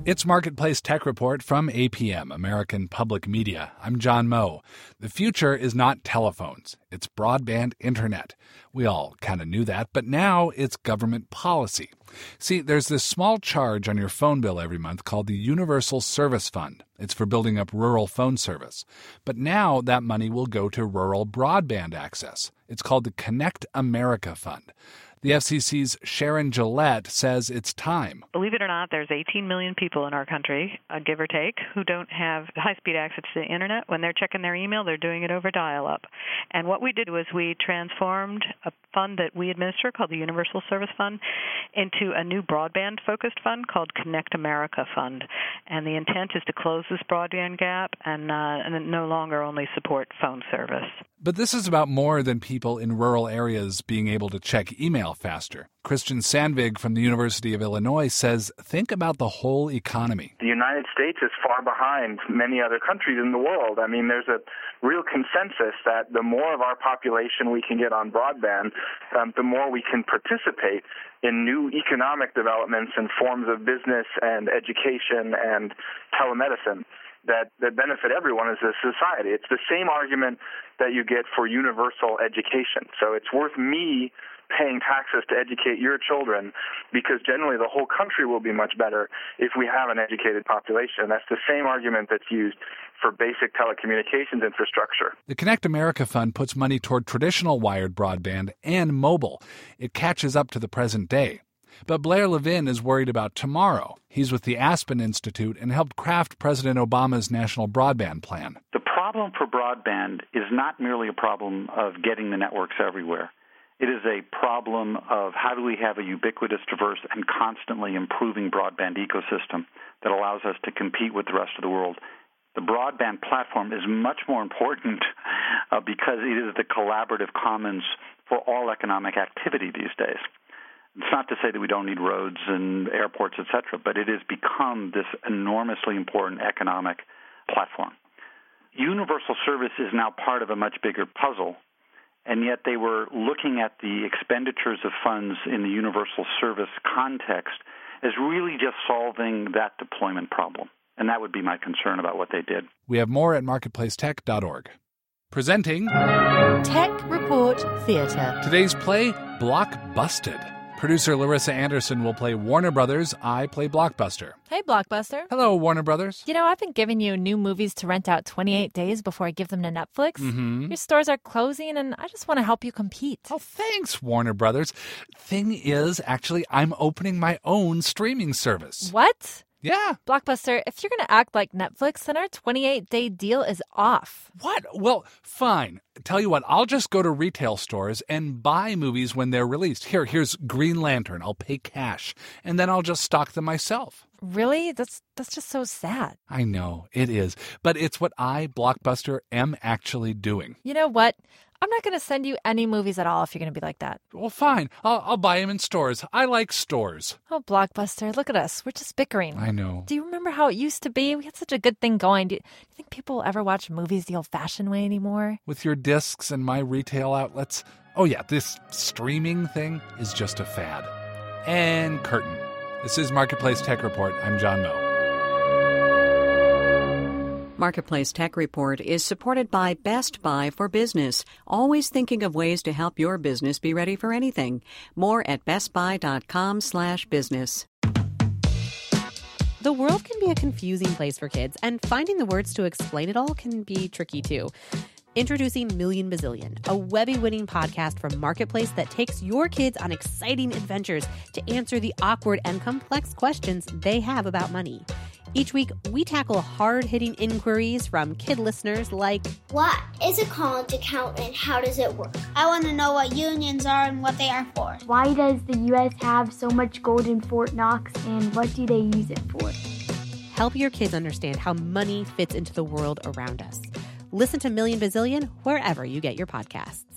It's Marketplace Tech Report from APM, American Public Media. I'm John Moe. The future is not telephones. It's broadband internet. We all kind of knew that, but now it's government policy. See, there's this small charge on your phone bill every month called the Universal Service Fund. It's for building up rural phone service. But now that money will go to rural broadband access. It's called the Connect America Fund. The FCC's Sharon Gillette says it's time. Believe it or not, there's 18 million people in our country, give or take, who don't have high-speed access to the internet. When they're checking their email, they're doing it over dial-up. And what we did was we transformed a fund that we administer called the Universal Service Fund into a new broadband-focused fund called Connect America Fund. And the intent is to close this broadband gap and no longer only support phone service. But this is about more than people in rural areas being able to check email faster. Christian Sandvig from the University of Illinois says, think about the whole economy. The United States is far behind many other countries in the world. I mean, there's a real consensus that the more of our population we can get on broadband, the more we can participate in new economic developments and forms of business and education and telemedicine that benefit everyone as a society. It's the same argument that you get for universal education. So it's worth me paying taxes to educate your children because generally the whole country will be much better if we have an educated population. That's the same argument that's used for basic telecommunications infrastructure. The Connect America Fund puts money toward traditional wired broadband and mobile. It catches up to the present day. But Blair Levin is worried about tomorrow. He's with the Aspen Institute and helped craft President Obama's national broadband plan. The problem for broadband is not merely a problem of getting the networks everywhere. It is a problem of how do we have a ubiquitous, diverse, and constantly improving broadband ecosystem that allows us to compete with the rest of the world. The broadband platform is much more important because it is the collaborative commons for all economic activity these days. It's not to say that we don't need roads and airports, et cetera, but it has become this enormously important economic platform. Universal service is now part of a much bigger puzzle, and yet they were looking at the expenditures of funds in the universal service context as really just solving that deployment problem. And that would be my concern about what they did. We have more at marketplacetech.org. Presenting Tech Report Theatre. Today's play, Blockbusted. Producer Larissa Anderson will play Warner Brothers. I play Blockbuster. Hey, Blockbuster. Hello, Warner Brothers. You know, I've been giving you new movies to rent out 28 days before I give them to Netflix. Mm-hmm. Your stores are closing, and I just want to help you compete. Oh, thanks, Warner Brothers. Thing is, actually, I'm opening my own streaming service. What? Yeah. Blockbuster, if you're going to act like Netflix, then our 28-day deal is off. What? Well, fine. Tell you what, I'll just go to retail stores and buy movies when they're released. Here's Green Lantern. I'll pay cash, and then I'll just stock them myself. Really? That's just so sad. I know, it is. But it's what I, Blockbuster, am actually doing. You know what? I'm not going to send you any movies at all if you're going to be like that. Well, fine. I'll buy them in stores. I like stores. Oh, Blockbuster, look at us. We're just bickering. I know. Do you remember how it used to be? We had such a good thing going. Do you think people will ever watch movies the old-fashioned way anymore? With your discs and my retail outlets? Oh, yeah, this streaming thing is just a fad. And curtain. This is Marketplace Tech Report. I'm John Moe. Marketplace Tech Report is supported by Best Buy for Business, always thinking of ways to help your business be ready for anything. More at bestbuy.com/business. The world can be a confusing place for kids, and finding the words to explain it all can be tricky too. Introducing Million Bazillion, a Webby-winning podcast from Marketplace that takes your kids on exciting adventures to answer the awkward and complex questions they have about money. Each week, we tackle hard-hitting inquiries from kid listeners like, what is a college account and how does it work? I want to know what unions are and what they are for. Why does the U.S. have so much gold in Fort Knox and what do they use it for? Help your kids understand how money fits into the world around us. Listen to Million Bazillion wherever you get your podcasts.